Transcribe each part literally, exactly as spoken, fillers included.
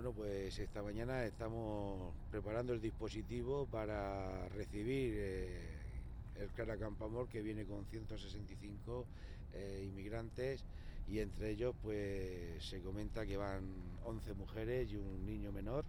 Bueno, pues esta mañana estamos preparando el dispositivo para recibir eh, el Clara Campoamor, que viene con ciento sesenta y cinco eh, inmigrantes, y entre ellos pues se comenta que van once mujeres y un niño menor.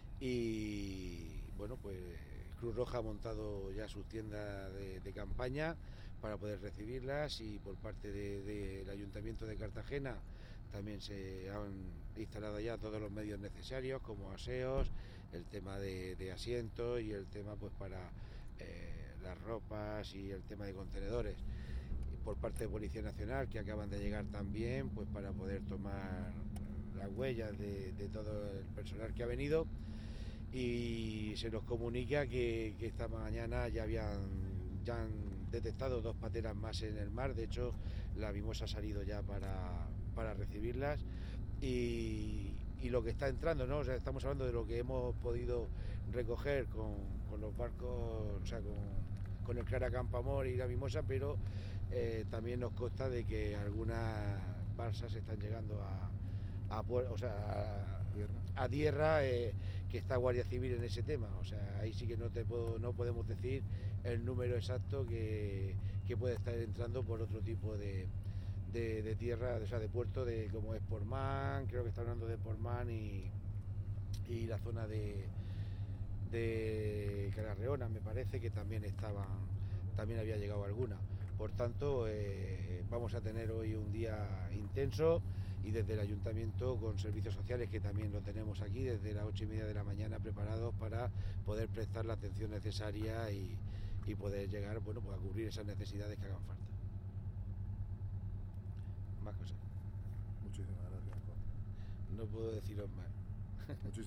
Y bueno, pues Cruz Roja ha montado ya sus tiendas de, de campaña para poder recibirlas, y por parte del de, de Ayuntamiento de Cartagena también se han instalado ya todos los medios necesarios, como aseos, el tema de, de asientos y el tema pues para eh, las ropas y el tema de contenedores. Y por parte de Policía Nacional, que acaban de llegar también, pues para poder tomar las huellas de, de todo el personal que ha venido. Y se nos comunica que, que esta mañana ya habían ya han detectado dos pateras más en el mar. De hecho, la Mimosa ha salido ya para, para recibirlas, y, y lo que está entrando, ¿no? O sea, estamos hablando de lo que hemos podido recoger con, con los barcos, o sea, con, con el Clara Campoamor y la Mimosa, pero eh, también nos consta de que algunas balsas están llegando a a, o sea, a tierra, a tierra eh, que está Guardia Civil en ese tema. O sea, ahí sí que no te puedo, no podemos decir el número exacto que, que puede estar entrando por otro tipo de, de, de tierra, o sea, de puerto, de como es Portmán, creo que está hablando de Portmán y, y la zona de de Cararreona, me parece que también estaban, también había llegado alguna. Por tanto, eh, vamos a tener hoy un día intenso, y desde el ayuntamiento, con servicios sociales, que también lo tenemos aquí, desde las ocho y media de la mañana preparados para poder prestar la atención necesaria y, y poder llegar, bueno, pues a cubrir esas necesidades que hagan falta. Más cosas. Muchísimas gracias, Juan. No puedo deciros más. Muchísimas